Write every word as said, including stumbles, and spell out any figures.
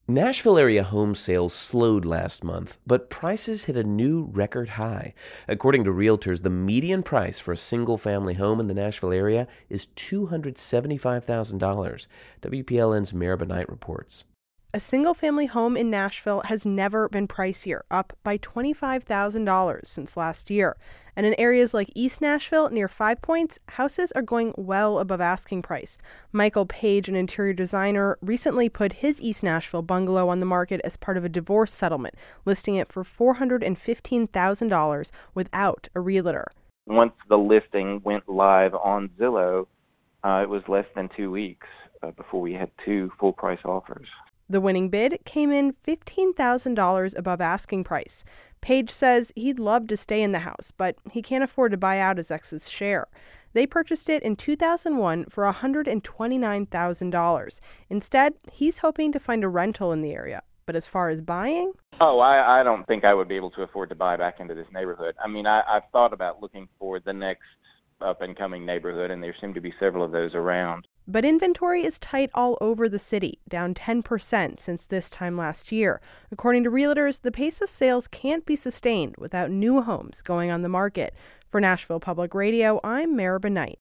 Nashville area home sales slowed last month, but prices hit a new record high. According to realtors, the median price for a single-family home in the Nashville area is two hundred seventy-five thousand dollars. W P L N's Maribel Knight reports. A single-family home in Nashville has never been pricier, up by twenty-five thousand dollars since last year. And in areas like East Nashville, near Five Points, houses are going well above asking price. Michael Page, an interior designer, recently put his East Nashville bungalow on the market as part of a divorce settlement, listing it for four hundred fifteen thousand dollars without a realtor. Once the listing went live on Zillow, uh, it was less than two weeks uh, before we had two full-price offers. The winning bid came in fifteen thousand dollars above asking price. Page says he'd love to stay in the house, but he can't afford to buy out his ex's share. They purchased it in two thousand one for one hundred twenty-nine thousand dollars. Instead, he's hoping to find a rental in the area. But as far as buying? Oh, I, I don't think I would be able to afford to buy back into this neighborhood. I mean, I, I've thought about looking for the next up-and-coming neighborhood, and there seem to be several of those around. But inventory is tight all over the city, down ten percent since this time last year. According to realtors, the pace of sales can't be sustained without new homes going on the market. For Nashville Public Radio, I'm Maribel Knight.